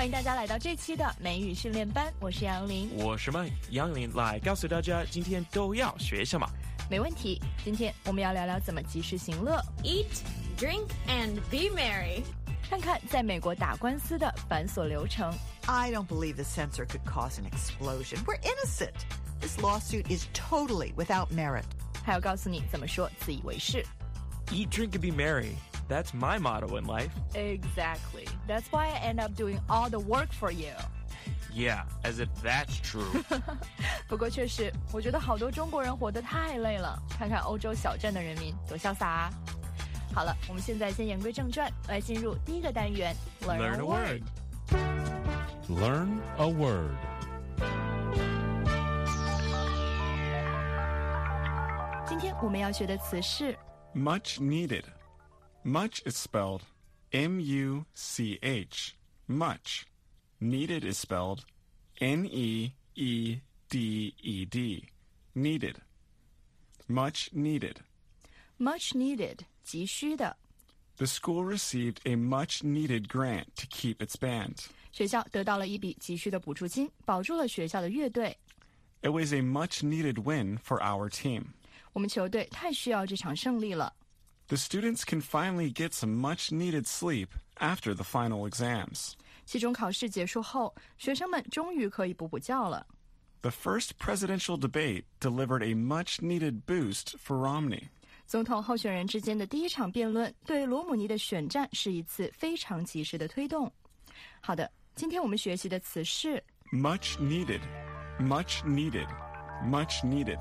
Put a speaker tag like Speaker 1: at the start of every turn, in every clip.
Speaker 1: 迎大家来到这期的美语训练班，我是杨林，
Speaker 2: 我是Mike。杨林来告诉大家今天都要学什么。
Speaker 1: 没问题，今天我们要聊聊怎么及时行乐
Speaker 3: Eat, drink, and be merry.
Speaker 1: 看看在美国打官司的繁琐流程。
Speaker 4: I don't believe the censor could cause an explosion. We're innocent. This lawsuit is totally without merit.
Speaker 1: 还要告诉你怎么说自以为是。
Speaker 2: Eat, drink, and be merry. That's my motto in life.
Speaker 1: Exactly. That's why I end up doing all the work for you.
Speaker 2: Yeah, as if that's true.
Speaker 1: 不过确实，我觉得好多中国人活得太累了，看看欧洲小镇的人民多潇洒啊。好了，我们现在先言归正传，来进入第一个单元
Speaker 2: Learn a word.
Speaker 5: Learn a word.
Speaker 1: 今天我们要学的词是
Speaker 6: Much needed. Much is spelled M-U-C-H. Much. Needed is spelled N-E-E-D-E-D. Needed. Much needed.
Speaker 1: much needed 急需的。
Speaker 6: The school received a much-needed grant to keep its band.
Speaker 1: 学校得到了一笔急需的补助金，保住了学校的乐队。
Speaker 6: It was a much-needed win for our team.
Speaker 1: 我们球队太需要这场胜利了。
Speaker 6: The students can finally get some much-needed sleep after the final exams.
Speaker 1: 期中考试结束后，学生们终于可以补补觉了。
Speaker 6: The first presidential debate delivered a much-needed boost for Romney.
Speaker 1: 总统候选人之间的第一场辩论对罗姆尼的选战是一次非常及时的推动。好的，今天我们学习的词是
Speaker 6: Much needed. Much needed. Much needed.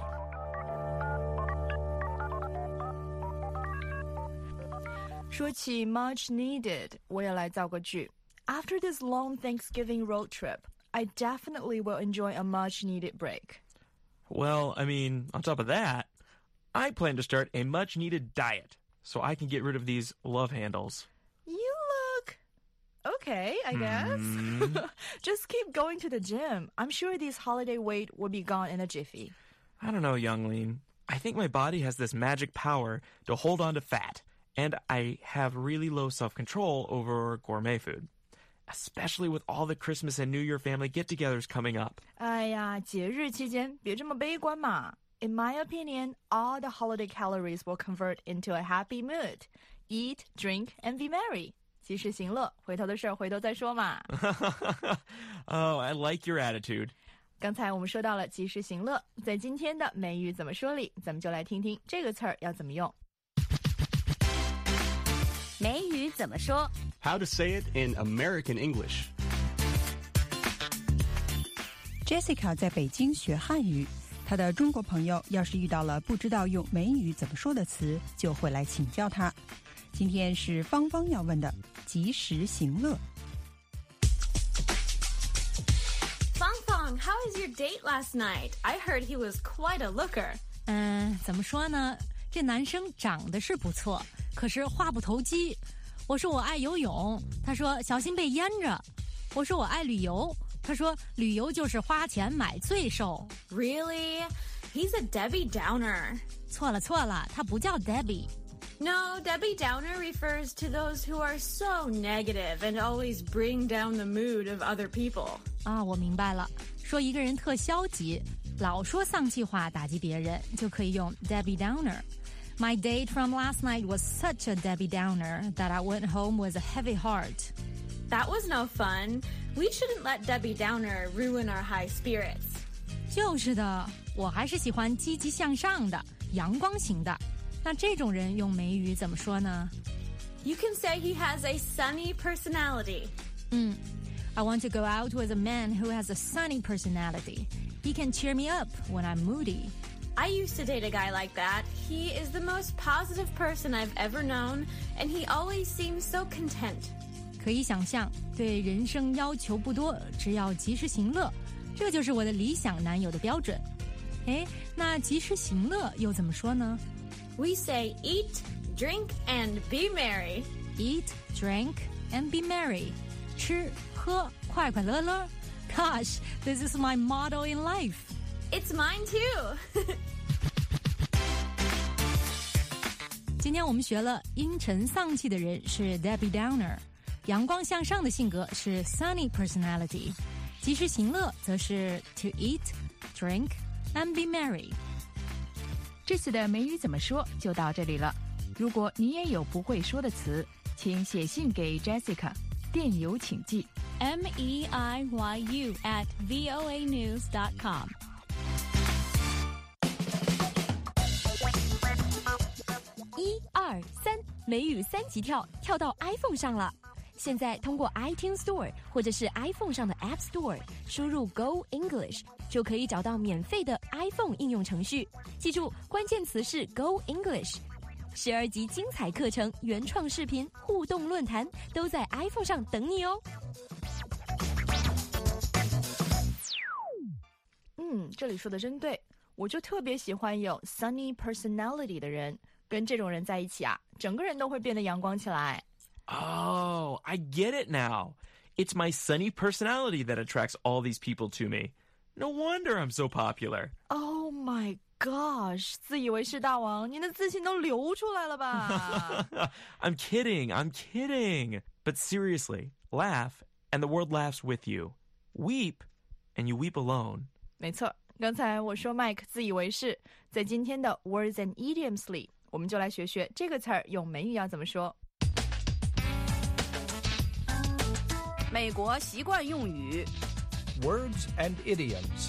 Speaker 1: 说起 much needed， 我也来造个句。After this long Thanksgiving road trip, I definitely will enjoy a much needed break.
Speaker 2: Well, I mean, on top of that, I plan to start a much-needed diet so I can get rid of these love handles.
Speaker 1: You look okay, I guess. Just keep going to the gym. I'm sure this holiday weight will be gone in a jiffy.
Speaker 2: I don't know, Youngling. I think my body has this magic power to hold on to fat, and I have really low self-control over gourmet food, especially with all the Christmas and New Year family get-togethers coming up.
Speaker 1: 哎呀，节日期间别这么悲观嘛。In my opinion, all the holiday calories will convert into a happy mood. Eat, drink, and be merry. 及时行乐，回头的事儿回头再说嘛。
Speaker 2: Oh, I like your attitude.
Speaker 1: 刚才我们说到了及时行乐，在今天的美语怎么说里，咱们就来听听这个词儿要怎么用。
Speaker 3: 美语怎么说
Speaker 7: How to say it in American English.
Speaker 8: Jessica 在北京学汉语，她的中国朋友要是遇到了不知道用美语怎么说的词，就会来请教她。今天是芳芳要问的及时行乐。
Speaker 3: Fang Fang, how was your date last night? I heard he was quite a looker.
Speaker 9: 怎么说呢？这男生长得是不错，可是话不投机。我说我爱游泳，他说小心被淹着。我说我爱旅游，他说旅游就是花钱买罪受。
Speaker 3: Really? He's a Debbie Downer.
Speaker 9: 错了，他不叫 Debbie。
Speaker 3: No, Debbie Downer refers to those who are so negative and always bring down the mood of other people.
Speaker 9: 啊，我明白了，说一个人特消极，老说丧气话打击别人，就可以用 Debbie Downer。My date from last night was such a Debbie Downer that I went home with a heavy heart.
Speaker 3: That was no fun. We shouldn't let Debbie Downer ruin our high spirits.
Speaker 9: 就是的，我还是喜欢积极向上的、阳光型的。那这种人用美语怎么说呢？
Speaker 3: You can say he has a sunny personality.
Speaker 9: I want to go out with a man who has a sunny personality. He can cheer me up when I'm moody.
Speaker 3: I used to date a guy like that. He is the most positive person I've ever known, and he always seems so content.
Speaker 9: 可以想象，对人生要求不多，只要及时行乐，这就是我的理想男友的标准。诶，那及时行乐又怎么说呢？
Speaker 3: We say eat, drink, and be merry.
Speaker 9: Eat, drink, and be merry. 吃喝快快乐乐。Gosh, this is my motto in life.
Speaker 3: It's mine too.
Speaker 9: 今天我们学了阴沉丧气的人是 Debbie Downer， 阳光向上的性格是 sunny personality， 及时行乐则是 to eat, drink, and be merry。
Speaker 1: 这次的美语怎么说就到这里了。如果你也有不会说的词，请写信给 Jessica， 电邮请寄
Speaker 3: meiyu@voanews.com。
Speaker 10: 1、2、3，美语3级跳，跳到 iPhone 上了。现在通过 iTunes Store 或者是 iPhone 上的 App Store 输入 Go English， 就可以找到免费的 iPhone 应用程序。记住，关键词是 Go English。12集精彩课程、原创视频、互动论坛都在 iPhone 上等你哦。
Speaker 1: 这里说的真对，我就特别喜欢有 sunny personality 的人，跟这种人在一起啊，整个人都会变得阳光起来。
Speaker 2: Oh, I get it now. It's my sunny personality that attracts all these people to me. No wonder I'm so popular.
Speaker 1: Oh my gosh, 自以为是大王，您的自信都流出来了吧？
Speaker 2: I'm kidding. But seriously, laugh and the world laughs with you. Weep and you weep alone.
Speaker 1: 没错，刚才我说 Mike 自以为是，在今天的 Words and Idioms 里，我们就来学学这个词儿用美语要怎么说。
Speaker 11: 美国习惯用语
Speaker 12: Words and Idioms。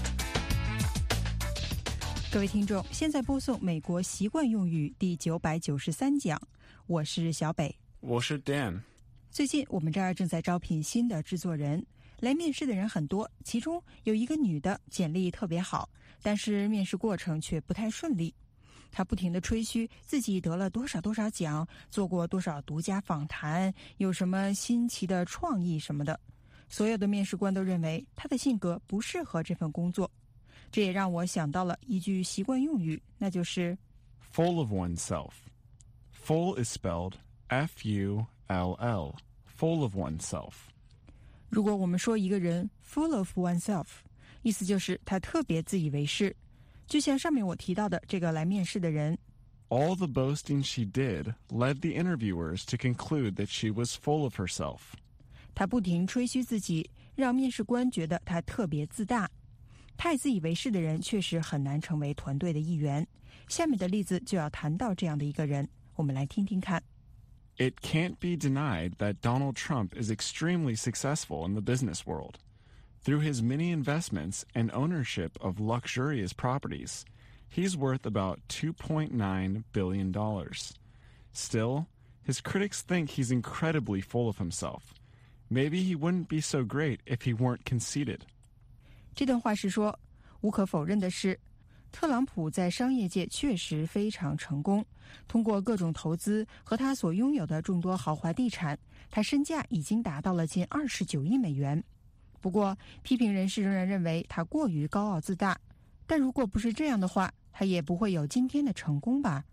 Speaker 8: 各位听众，现在播送美国习惯用语第993讲，我是小北，
Speaker 6: 我是 Dan。
Speaker 8: 最近我们这儿正在招聘新的制作人，来面试的人很多，其中有一个女的简历特别好，但是面试过程却不太顺利。她不停地吹嘘自己得了多少多少奖，做过多少独家访谈，有什么新奇的创意什么的。所有的面试官都认为她的性格不适合这份工作。这也让我想到了一句习惯用语，那就是
Speaker 6: full of oneself. Full is spelled F-U-L-L. Full of oneself.
Speaker 8: 如果我们说一个人 full of oneself， 意思就是他特别自以为是。就像上面我提到的这个来面试的人，
Speaker 6: All the boasting she did led the interviewers to conclude that she was full of herself.
Speaker 8: 他不停吹嘘自己，让面试官觉得他特别自大。太自以为是的人确实很难成为团队的一员。下面的例子就要谈到这样的一个人，我们来听听看。
Speaker 6: It can't be denied that Donald Trump is extremely successful in the business world. Through his many investments and ownership of luxurious properties, he's worth about $2.9 billion. Still, his critics think he's incredibly full of himself. Maybe he wouldn't be so great if he weren't conceited.
Speaker 8: 这段话是说，无可否认的是，特朗普在商业界确实非常成功。通过各种投资和他所拥有的众多豪华地产，他身价已经达到了近29亿美元。不过，批评人士仍然认为他过于高傲自大。但如果不是这样的话，他也不会有今天的成功吧。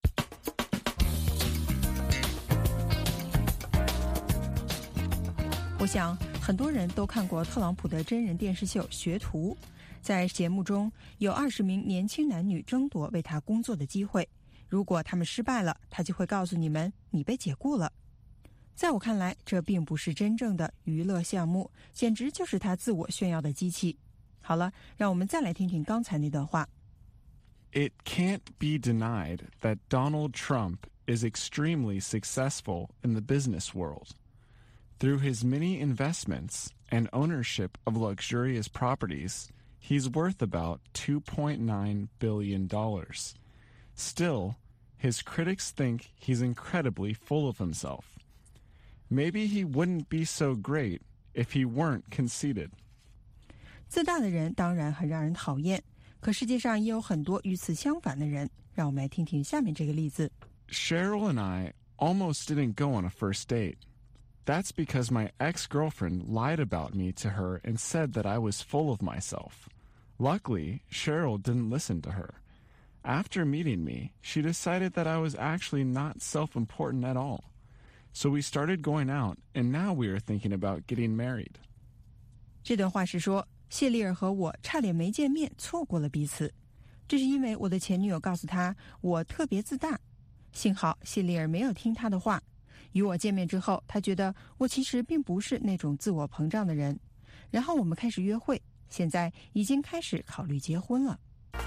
Speaker 8: 我想很多人都看过特朗普的真人电视秀《学徒》，在节目中有20名年轻男女争夺为他工作的机会，如果他们失败了，他就会告诉你们你被解雇了。在我看来，这并不是真正的娱乐项目，简直就是他自我炫耀的机器。好了，让我们再来听听刚才那段话。
Speaker 6: It can't be denied that Donald Trump is extremely successful in the business world. Through his many investments and ownership of luxurious properties, he's worth about $2.9 billion. Still, his critics think he's incredibly full of himself. Maybe he wouldn't be so great if he weren't conceited.
Speaker 8: 自大的人当然很让人讨厌，可世界上也有很多与此相反的人。让我们来听听下面这个例子。
Speaker 6: Cheryl and I almost didn't go on a first date. That's because my ex-girlfriend lied about me to her and said that I was full of myself. Luckily, Cheryl didn't listen to her. After meeting me, she decided that I was actually not self-important at all. So we started going out, and now we are thinking about getting married.
Speaker 8: 这段话是说，谢丽尔和我差点没见面，错过了彼此。这是因为我的前女友告诉他我特别自大。幸好谢丽尔没有听他的话。 与我见面之后，他觉得我其实并不是那种自我膨胀的人。然后我们开始约会，现在已经开始考虑结婚了。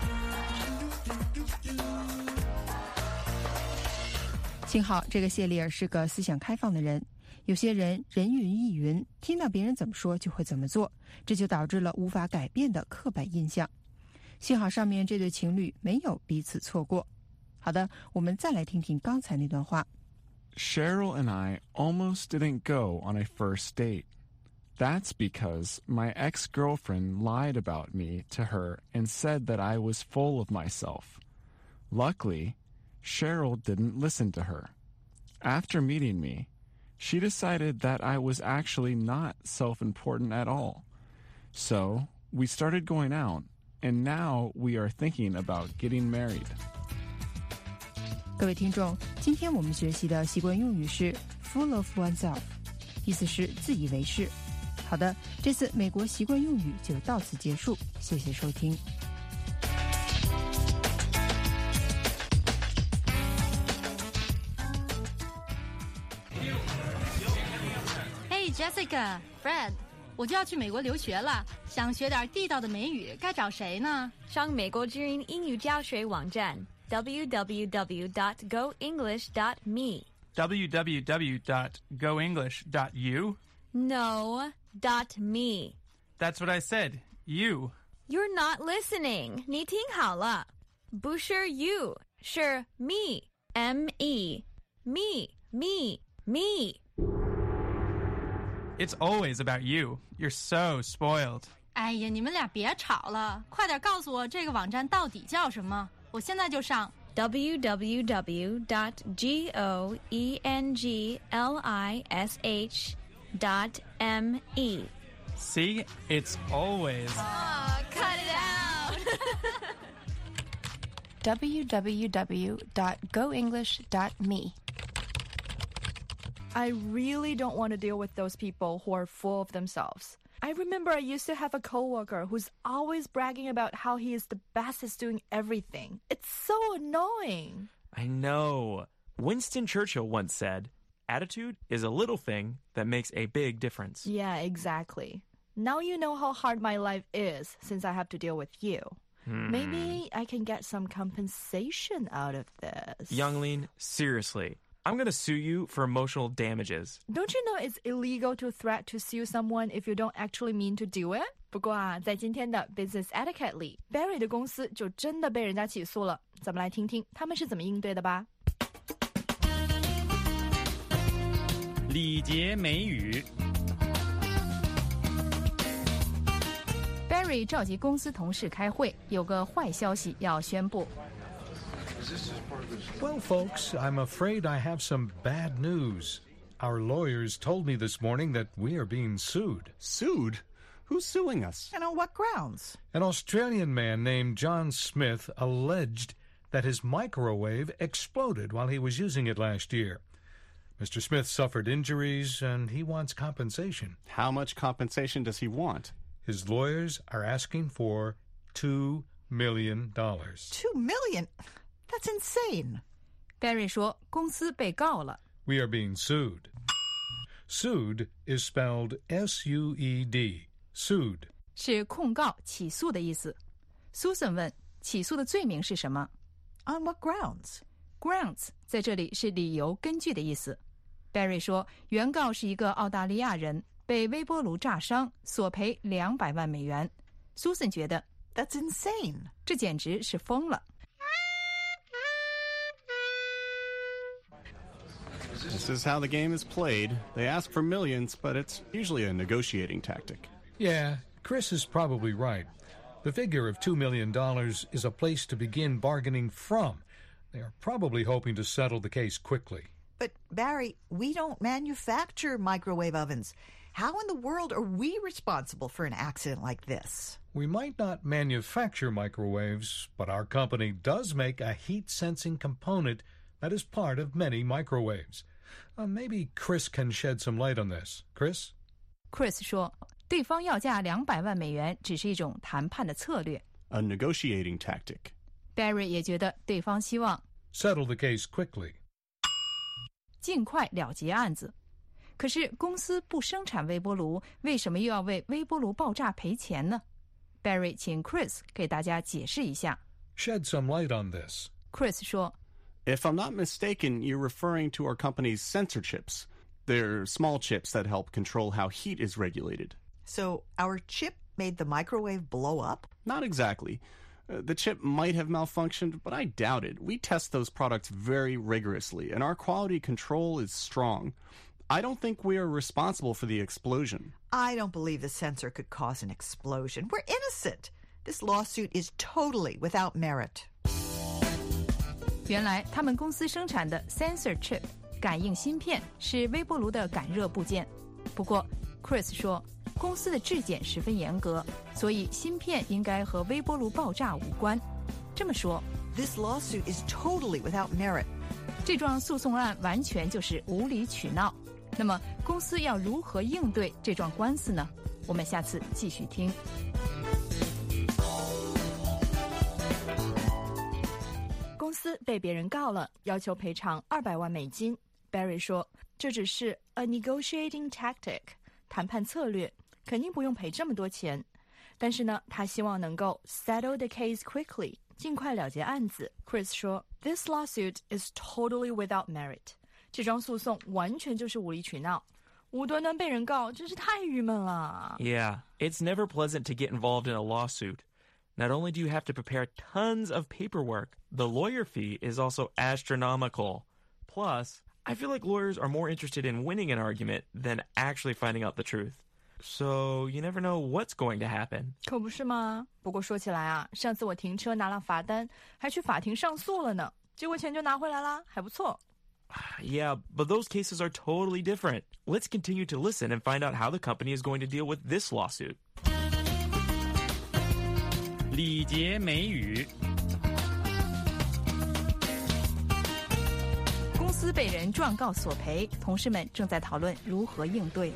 Speaker 8: 幸好这个谢丽尔是个思想开放的人。有些人人云亦云，听到别人怎么说就会怎么做，这就导致了无法改变的刻板印象。幸好上面这对情侣没有彼此错过。好的，我们再来听听刚才那段话。
Speaker 6: Cheryl and I almost didn't go on a first date. That's because my ex-girlfriend lied about me to her and said that I was full of myself. Luckily, Cheryl didn't listen to her. After meeting me, she decided that I was actually not self-important at all. So, we started going out, and now we are thinking about getting married.
Speaker 8: 各位听众，今天我们学习的习惯用语是 full of oneself， 意思是自以为是。好的，这次美国习惯用语就到此结束，谢谢收听。
Speaker 9: Hey Jessica, Fred， 我就要去美国留学了，想学点地道的美语，该找谁呢？
Speaker 3: 上美国之音英语教学网站 www.goenglish.me
Speaker 13: www.goenglish.u
Speaker 3: No, .me.
Speaker 13: That's what I said. You.
Speaker 3: You're not listening. 你听好了，不是 you， 是 me. M-E. Me, me, me.
Speaker 13: It's always about you. You're so spoiled.
Speaker 9: 哎呀，你们俩别吵了，快点告诉我这个网站到底叫什么，我现在就上。
Speaker 3: www.goenglish.me
Speaker 13: See? It's always.
Speaker 3: Oh, cut it out.
Speaker 1: www.goenglish.me I really don't want to deal with those people who are full of themselves. I remember I used to have a coworker who's always bragging about how he is the best at doing everything. It's so annoying.
Speaker 2: I know. Winston Churchill once said, attitude is a little thing that makes a big difference.
Speaker 1: Yeah, exactly. Now you know how hard my life is since I have to deal with you. Maybe I can get some compensation out of this.
Speaker 2: Youngling, seriously, I'm going to sue you for emotional damages.
Speaker 1: Don't you know it's illegal to threat to sue someone if you don't actually mean to do it? 不过啊，在今天的 Business Etiquette 里 Barry 的公司就真的被人家起诉了。咱们来听听他们是怎么应对的吧。
Speaker 5: 礼节美语。
Speaker 14: Barry 召集公司同事开会，有个坏消息要宣布。
Speaker 12: Well, folks, I'm afraid I have some bad news. Our lawyers told me this morning that we are being sued.
Speaker 7: Sued? Who's suing us?
Speaker 4: And on what grounds?
Speaker 12: An Australian man named John Smith alleged that his microwave exploded while he was using it last year. Mr. Smith suffered injuries, and he wants compensation.
Speaker 7: How much compensation does he want?
Speaker 12: His lawyers are asking for $2 million.
Speaker 4: $2 million? That's insane.
Speaker 14: Barry 说公司被告了。
Speaker 12: We are being sued. Sued is spelled S-U-E-D. Sued.
Speaker 14: 是控告、起诉的意思。Susan 问，起诉的罪名是什么？
Speaker 4: On what grounds?
Speaker 14: Grounds 在这里是理由、根据的意思。Barry 说，原告是一个澳大利亚人，被微波炉炸伤，索赔200万美元。Susan 觉得
Speaker 4: That's insane.
Speaker 14: 这简直是疯了。
Speaker 7: This is how the game is played. They ask for millions, but it's usually a negotiating tactic.
Speaker 12: Yeah, Chris is probably right. The figure of $2 million is a place to begin bargaining from. They are probably hoping to settle the case quickly.
Speaker 4: But, Barry, we don't manufacture microwave ovens. How in the world are we responsible for an accident like this?
Speaker 12: We might not manufacture microwaves, but our company does make a heat-sensing component that is part of many microwaves. Maybe Chris can shed some light on this. Chris?
Speaker 14: Chris 说，对方要价200万美元只是一种谈判的策略。
Speaker 7: A negotiating tactic.
Speaker 14: Barry 也觉得对方希望
Speaker 12: settle the case quickly.
Speaker 14: 尽快了结案子。可是公司不生产微波炉，为什么又要为微波炉爆炸赔钱呢？ Barry 请 Chris 给大家解释一下。
Speaker 12: Shed some light on this.
Speaker 14: Chris 说
Speaker 7: If I'm not mistaken, you're referring to our company's sensor chips. They're small chips that help control how heat is regulated.
Speaker 4: So our chip made the microwave blow up?
Speaker 7: Not exactly. The chip might have malfunctioned, but I doubt it. We test those products very rigorously, and our quality control is strong. I don't think we are responsible for the explosion.
Speaker 4: I don't believe the sensor could cause an explosion. We're innocent. This lawsuit is totally without merit.
Speaker 14: 原来他们公司生产的 sensor chip 感应芯片是微波炉的感热部件。不过 Chris 说，公司的质检十分严格，所以芯片应该和微波炉爆炸无关。这么说
Speaker 4: This lawsuit is totally without merit.
Speaker 14: 这桩诉讼案完全就是无理取闹。那么公司要如何应对这桩官司呢？我们下次继续听。
Speaker 1: 公司被别人告了，要求赔偿200万美金。Barry 说，这只是 a negotiating tactic， 谈判策略，肯定不用赔这么多钱。但是呢，他希望能够 settle the case quickly， 尽快了结案子。Chris 说 ，This lawsuit is totally without merit。这桩诉讼完全就是无理取闹，无端端被人告，真是太郁闷了。
Speaker 2: Yeah, it's never pleasant to get involved in a lawsuit. Not only do you have to prepare tons of paperwork, the lawyer fee is also astronomical. Plus, I feel like lawyers are more interested in winning an argument than actually finding out the truth. So you never know what's going to happen.
Speaker 1: 可不是吗？不过说起来啊，上次我停车拿了罚单，还去法庭上诉了呢，结果钱就拿回来啦，还不错。
Speaker 2: Yeah, but those cases are totally different. Let's continue to listen and find out how the company is going to deal with this lawsuit.
Speaker 5: 礼节美语。
Speaker 14: 公司被人状告索赔，同事们正在讨论如何应对。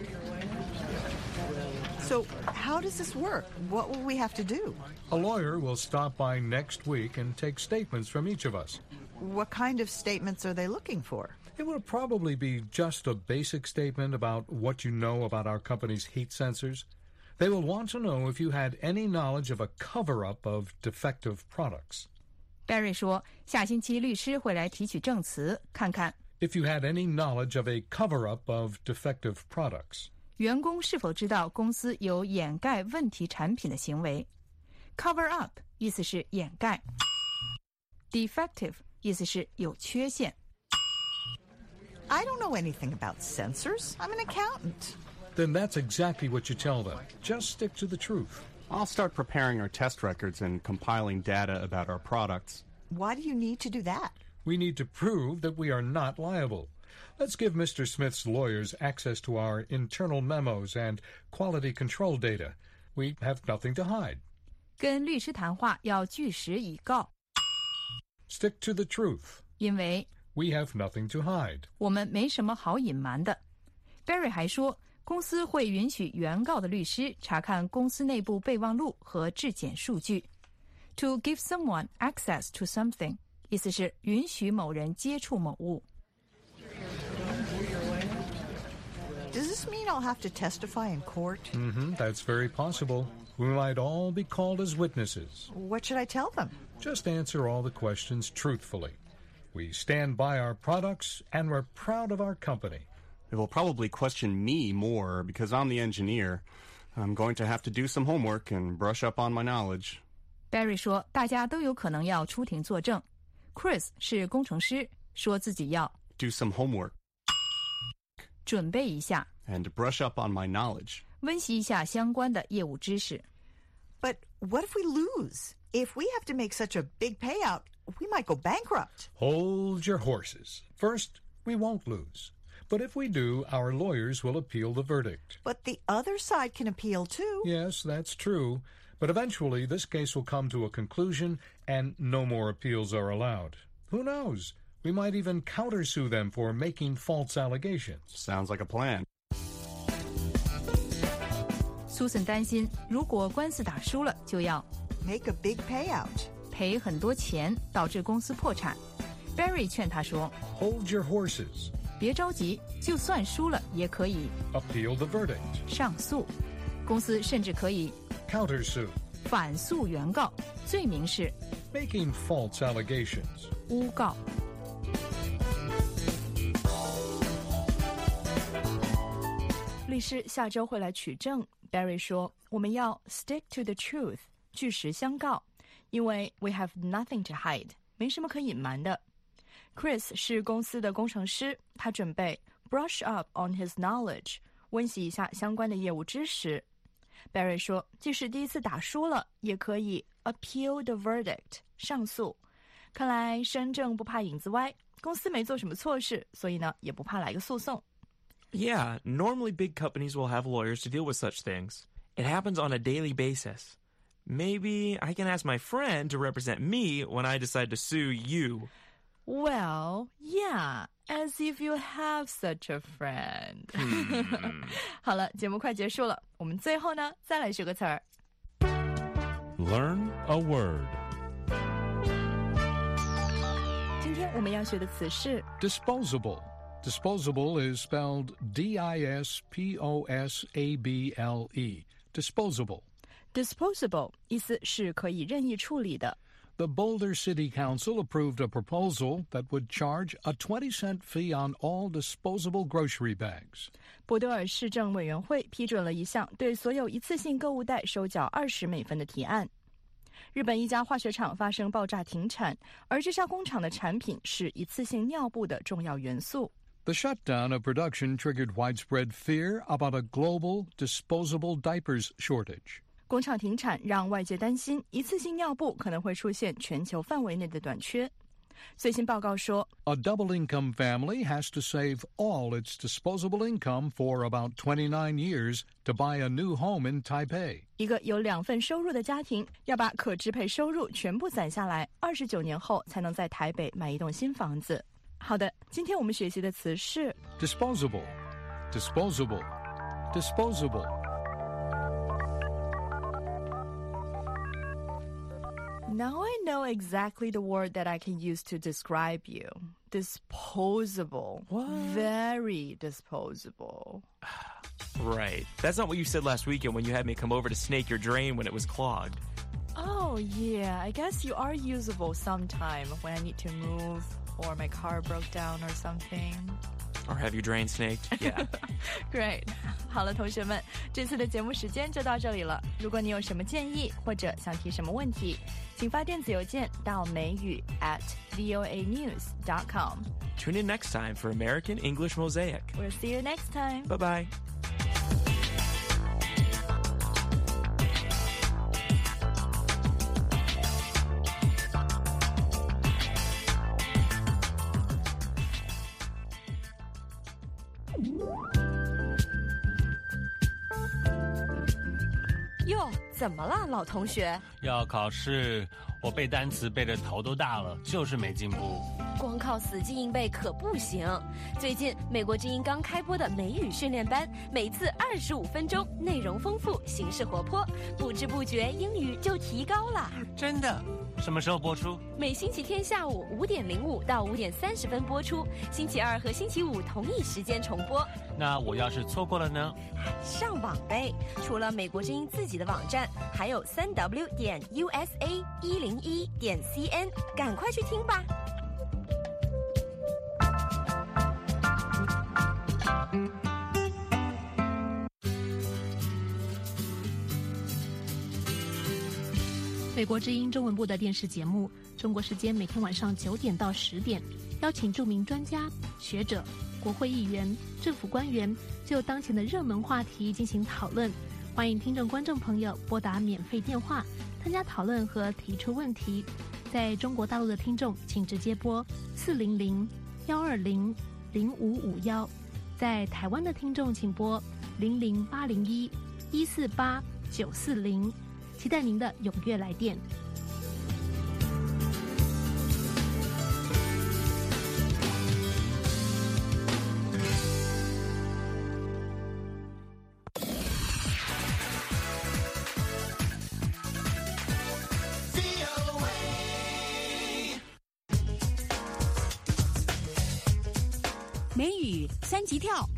Speaker 4: So how does this work? What will we have to do?
Speaker 12: A lawyer will stop by next week and take statements from each of us.
Speaker 4: What kind of statements are they looking for?
Speaker 12: It will probably be just a basic statement about what you know about our company's heat sensors. They will want to know if you had any knowledge of a cover-up of defective products.
Speaker 14: Barry 说，下星期律师会来提取证词，看看
Speaker 12: If you had any knowledge of a cover-up of defective products.
Speaker 14: 员工是否知道公司有掩盖问题产品的行为。Cover up 意思是掩盖， defective 意思是有缺陷。
Speaker 4: I don't know anything about sensors. I'm an accountant.
Speaker 12: Then that's exactly what you tell them. Just stick to the truth.
Speaker 7: I'll start preparing our test records and compiling data about our products.
Speaker 4: Why do you need to do that?
Speaker 12: We need to prove that we are not liable. Let's give Mr. Smith's lawyers access to our internal memos and quality control data. We have nothing to hide.
Speaker 14: 跟律师谈话要据实以告，
Speaker 12: Stick to the truth.
Speaker 14: 因为
Speaker 12: We have nothing to hide.
Speaker 14: 我们没什么好隐瞒的。Barry 还说，公司会允许原告的律师查看公司内部备忘录和质检数据。To give someone access to something 意思是允许某人接触某物。
Speaker 4: Does this mean I'll have to testify in court?
Speaker 12: That's very possible. We might all be called as witnesses.
Speaker 4: What should I tell them?
Speaker 12: Just answer all the questions truthfully. We stand by our products and we're proud of our company.
Speaker 7: They will probably question me more because I'm the engineer. I'm going to have to do some homework and brush up on my knowledge.
Speaker 14: Barry 说，大家都有可能要出庭作证。Chris 是工程师，说自己要
Speaker 7: Do some homework
Speaker 14: 准备一下，
Speaker 7: and brush up on my knowledge.
Speaker 14: 温习一下相关的业务知识。
Speaker 4: But what if we lose? If we have to make such a big payout, we might go bankrupt.
Speaker 12: Hold your horses. First, we won't lose. But if we do, our lawyers will appeal the verdict.
Speaker 4: But the other side can appeal too.
Speaker 12: Yes, that's true. But eventually, this case will come to a conclusion and no more appeals are allowed. Who knows? We might even countersue them for making false allegations.
Speaker 7: Sounds like a plan.
Speaker 14: Susan 担心，如果官司打输了，就要
Speaker 4: Make a big payout.
Speaker 14: 赔很多钱，导致公司破产。 Barry 劝他说
Speaker 12: Hold your horses.
Speaker 14: 别着急，就算输了也可以
Speaker 12: Appeal the verdict.
Speaker 14: 上诉，公司甚至可以
Speaker 12: Countersue.
Speaker 14: 反诉原告，罪名是
Speaker 12: Making false allegations.
Speaker 14: 诬告。
Speaker 1: 律师下周会来取证。Barry 说，我们要 stick to the truth， 据实相告，因为 we have nothing to hide， 没什么可隐瞒的。Chris 是公司的工程师，他准备 brush up on his knowledge， 温习一下相关的业务知识。Barry 说，即使第一次打输了，也可以 appeal the verdict， 上诉。看来身正不怕影子歪，公司没做什么错事，所以呢，也不怕来个诉讼。
Speaker 2: Yeah, normally big companies will have lawyers to deal with such things. It happens on a daily basis. Maybe I can ask my friend to represent me when I decide to sue you.
Speaker 1: Well, yeah, as if you have such a friend. 好了，节目快结束了，我们最后呢，再来学个词儿。
Speaker 15: Learn a word.
Speaker 1: 今天我们要学的词是
Speaker 12: Disposable. Disposable is spelled D-I-S-P-O-S-A-B-L-E. Disposable.
Speaker 1: disposable 意思是可以任意处理的。
Speaker 12: The Boulder City Council approved a proposal that would charge a 20-cent fee on all disposable grocery bags.
Speaker 1: 波多尔市政委员会批准了一项对所有一次性购物袋收缴20美分的提案。日本一家化学厂发生爆炸停产，而这家工厂的产品是一次性尿布的重要元素。
Speaker 12: The shutdown of production triggered widespread fear about a global disposable diapers shortage.
Speaker 1: 工厂停产让外界担心一次性尿布可能会出现全球范围内的短缺。最新报告说
Speaker 12: A double-income family has to save all its disposable income for about 29 years to buy a new home in Taipei.
Speaker 1: 一个有2份收入的家庭要把可支配收入全部攒下来，29年后才能在台北买一栋新房子。好的，今天我们学习的词是
Speaker 12: Disposable. Disposable.
Speaker 1: Now I know exactly the word that I can use to describe you. Disposable.
Speaker 2: What?
Speaker 1: Very disposable.
Speaker 2: Right. That's not what you said last weekend when you had me come over to snake your drain when it was clogged.
Speaker 1: Oh, yeah. I guess you are usable sometime when I need to move or my car broke down or something.
Speaker 2: Or have your drain snaked? Yeah.
Speaker 1: Great. 好了，同学们，这次的节目时间就到这里了。如果你有什么建议或者想提什么问题，请发电子邮件到美语@voanews.com.
Speaker 2: Tune in next time for American English Mosaic.
Speaker 1: We'll see you next time.
Speaker 2: Bye-bye.
Speaker 10: 哟，怎么了，老同学？
Speaker 5: 要考试，我背单词背得头都大了，就是没进步。
Speaker 10: 光靠死记硬背可不行。最近美国之音刚开播的美语训练班，每次25分钟，内容丰富，形式活泼，不知不觉英语就提高了。
Speaker 5: 真的？什么时候播出？
Speaker 10: 每星期天下午5点05到5点30分播出，星期二和星期五同一时间重播。
Speaker 5: 那我要是错过了呢？
Speaker 10: 上网呗！除了美国之音自己的网站，还有3w.usa101.cn， 赶快去听吧！
Speaker 16: 美国之音中文部的电视节目，中国时间每天晚上9点到10点，邀请著名专家、学者、国会议员、政府官员就当前的热门话题进行讨论。欢迎听众观众朋友拨打免费电话参加讨论和提出问题。在中国大陆的听众请直接拨400-120-0551，在台湾的听众请拨00801-148-940，期待您的踊跃来电。
Speaker 8: 美语三级跳。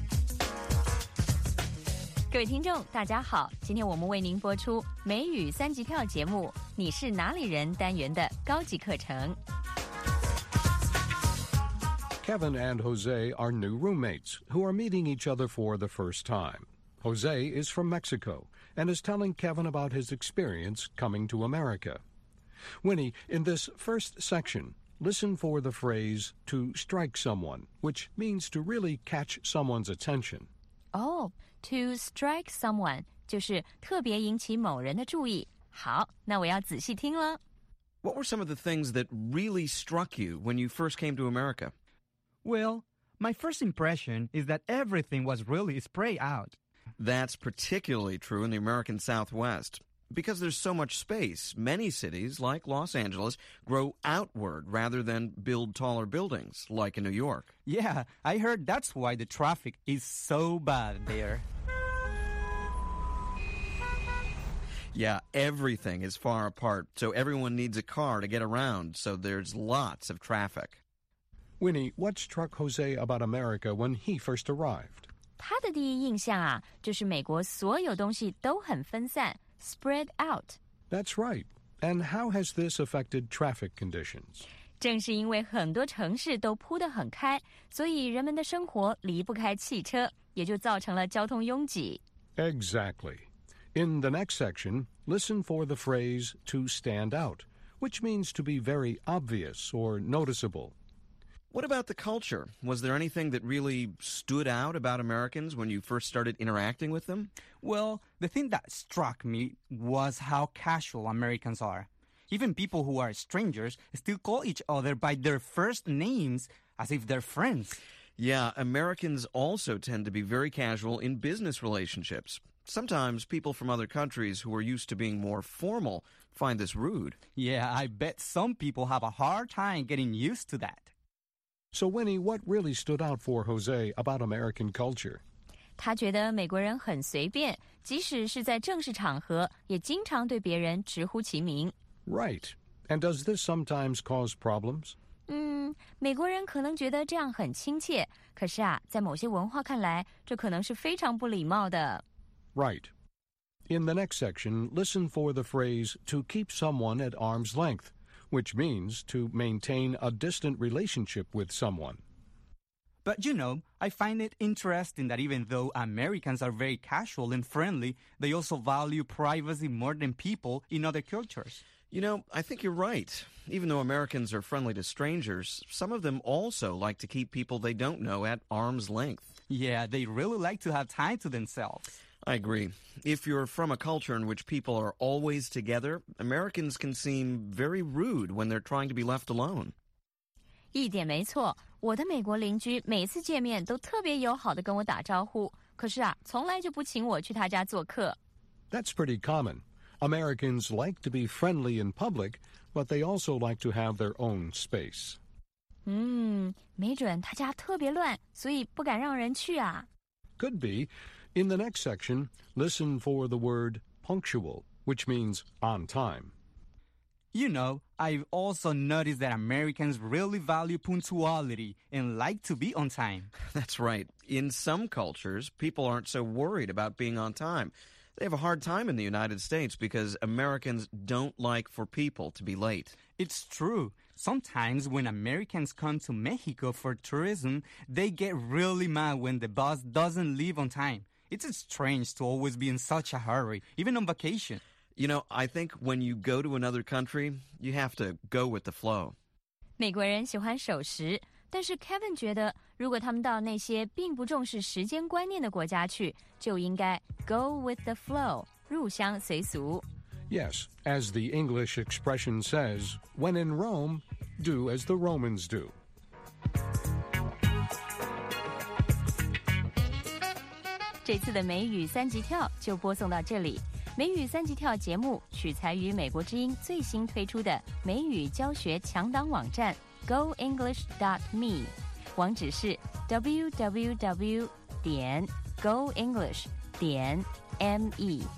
Speaker 3: 各位听众，大家好！今天我们为您播出美语三级跳节目《你是哪里人》单元的高级课程。
Speaker 12: Kevin and Jose are new roommates who are meeting each other for the first time. Jose is from Mexico and is telling Kevin about his experience coming to America. Winnie, in this first section, listen for the phrase to strike someone, which means to really catch someone's attention.
Speaker 3: Oh, to strike someone 就是特别引起某人的注意。好，那我要仔细听了。
Speaker 15: What were some of the things that really struck you when you first came to America?
Speaker 17: Well, my first impression is that everything was really spread out.
Speaker 15: That's particularly true in the American Southwest. Because there's so much space, many cities, like Los Angeles, grow outward rather than build taller buildings, like in New York.
Speaker 17: Yeah, I heard that's why the traffic is so bad there.
Speaker 15: Yeah, everything is far apart, so everyone needs a car to get around, so there's lots of traffic.
Speaker 12: Winnie, what struck Jose about America when he first arrived?
Speaker 3: 他的第一印象啊，就是美国所有东西都很分散 ，spread out.
Speaker 12: That's right. And how has this affected traffic conditions?
Speaker 3: 正是因为很多城市都铺得很开，所以人们的生活离不开汽车，也就造成了交通拥挤。
Speaker 12: Exactly. In the next section, listen for the phrase to stand out, which means to be very obvious or noticeable.
Speaker 15: What about the culture? Was there anything that really stood out about Americans when you first started interacting with them?
Speaker 17: Well, the thing that struck me was how casual Americans are. Even people who are strangers still call each other by their first names as if they're friends.
Speaker 15: Yeah, Americans also tend to be very casual in business relationships. Sometimes people from other countries who are used to being more formal find this rude.
Speaker 17: Yeah, I bet some people have a hard time getting used to that.
Speaker 12: So, Winnie, what really stood out for Jose about American culture?
Speaker 3: 他觉得美国人很随便，即使是在正式场合，也经常对别人直呼其名。
Speaker 12: Right. And does this sometimes cause problems?
Speaker 3: 美国人可能觉得这样很亲切，可是啊，在某些文化看来，这可能是非常不礼貌的。
Speaker 12: Right. In the next section, listen for the phrase to keep someone at arm's length, which means to maintain a distant relationship with someone.
Speaker 17: But you know, I find it interesting that even though Americans are very casual and friendly, they also value privacy more than people in other cultures.
Speaker 15: You know, I think you're right. Even though Americans are friendly to strangers, some of them also like to keep people they don't know at arm's length.
Speaker 17: Yeah, they really like to have time to themselves.
Speaker 15: I agree. If you're from a culture in which people are always together, Americans can seem very rude when they're trying to be left alone.
Speaker 3: 一点没错，我的美国邻居每次见面都特别友好的跟我打招呼，可是啊，从来就不请我去他家做客。
Speaker 12: That's pretty common. Americans like to be friendly in public, but they also like to have their own space.
Speaker 3: 没准他家特别乱，所以不敢让人去啊。
Speaker 12: Could be. In the next section, listen for the word punctual, which means on time.
Speaker 17: You know, I've also noticed that Americans really value punctuality and like to be on time.
Speaker 15: That's right. In some cultures, people aren't so worried about being on time. They have a hard time in the United States because Americans don't like for people to be late.
Speaker 17: It's true. Sometimes when Americans come to Mexico for tourism, they get really mad when the bus doesn't leave on time. It's strange to always be in such a hurry, even on vacation.
Speaker 15: You know, I think when you go to another country, you have to go with the flow.
Speaker 3: 美国人喜欢守时，但是 Kevin 觉得，如果他们到那些并不重视时间观念的国家去，就应该 go with the flow， 入乡随俗。
Speaker 12: Yes, as the English expression says, when in Rome, do as the Romans do.
Speaker 3: 这次的美语三级跳就播送到这里。美语三级跳节目取材于美国之音最新推出的美语教学强档网站 GoEnglish.me， 网址是 www.goenglish.me。